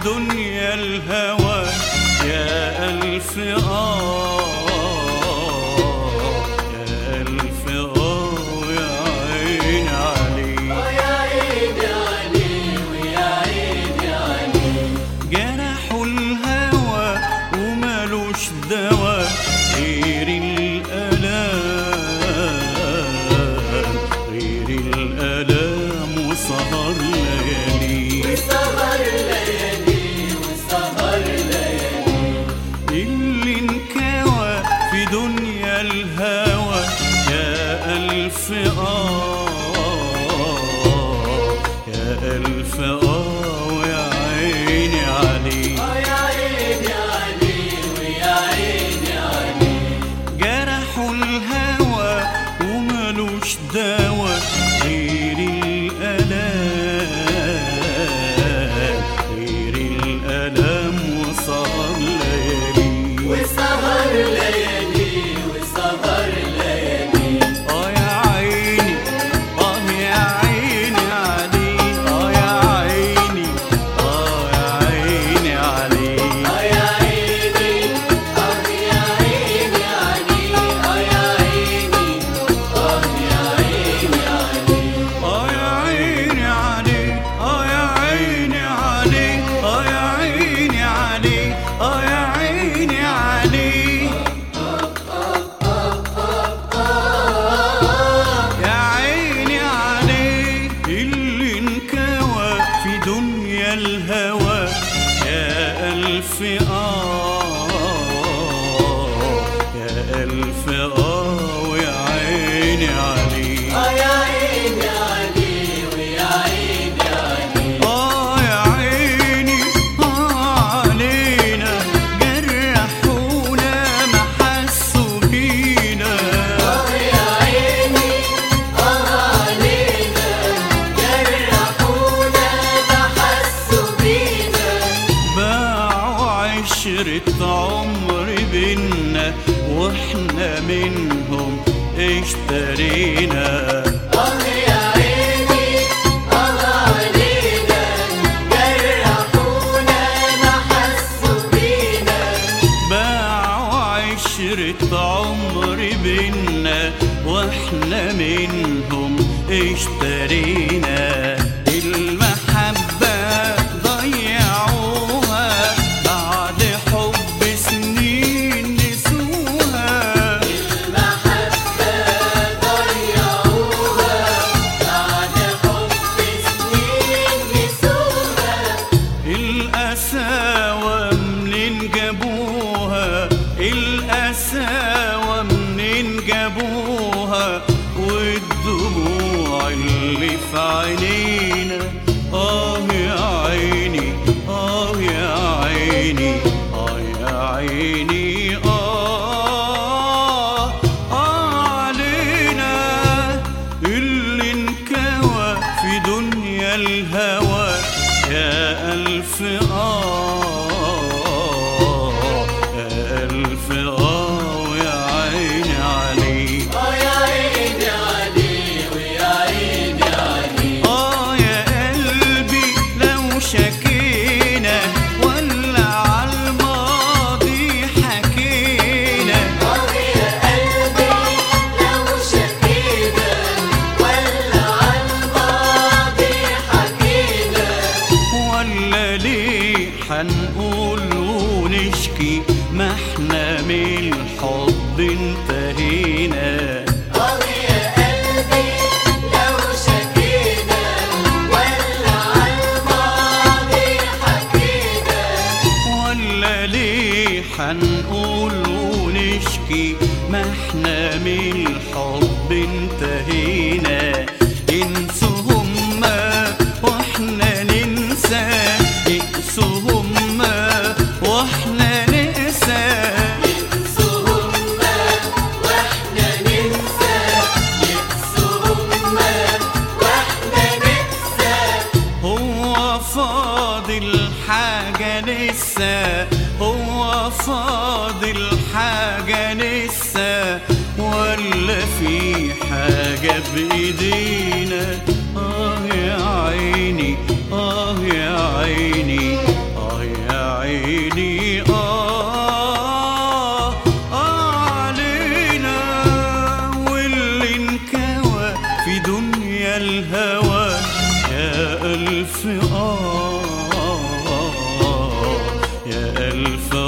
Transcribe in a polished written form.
دنيا الهوى يا ألف يا ألف يا عيني عليك يا عيني عليك ويا عيني عليك. جرحوا الهوى ومالوش دوا غير الآلام، غير الآلام وسهر ليالي وسهر ليالي وسهر ليالي. اللي انكوى في دنيا الهوى يا ألف يا ألف ويا عيني عليك يا عيني عليك ويا عيني عليك. جرحوا الهوى ومالوش دوا غير الآلام، غير الآلام وسهر ليالي وسهر ليالي وسهر ليالي. يا عيني يا عيني عليك يا عيني يا عيني عليك يا عيني يا عيني عليك. يا عيني يا عيني عليك. يا عيني عليك يا عيني عليك يا عيني عليك يا عيني عليك يا عيني عليك اللي انكوى في دنيا الهوى يا ألف يا ألف ويا عيني عليك يا عيني عليك ويا عيني عليك. يا عيني علينا جرحونا ما حسوا بينا يا عيني علينا جرحونا ما حسوا بينا. باعوا عشرة عمر بينا واحنا منهم اشترينا يا عيني علينا جرحونا ما حسوا بينا. باعوا عشرة عمر بينا واحنا منهم اشترينا المحبة ضيعوها بعد حب سنين نسوها المحبة ضيعوها بعد حب سنين نسوها. القساوة منين جابوها القساوة منين جابوها والدموع اللي في عينينا يا عيني يا عيني يا عيني علينا اللي انكوى في دنيا الهوى يا ألف يا ألف ويا عيني عليك يا عيني عليك ويا عيني عليك. يا قلبي لو شكينا ولا عالماضي حكينا يا قلبي لو شكينا ولا عالماضي حكينا. ولا ليه حنقول ونشكي ما احنا من الحب انتهينا يا قلبي لو شكينا ولا عالماضي حكينا. ولا ليه حنقول ونشكي ما احنا من الحب انتهينا انسوا هما واحنا ننسى يقسوا هما واحنا نقسى يقسوهما واحنا ننسى. يقسوهما واحنا ننسى. هو فاضل حاجة لسه هو فاضل حاجة لسه ولا في حاجة بإيدينا يا عيني يا عيني يا الهوى يا ألف يا ألف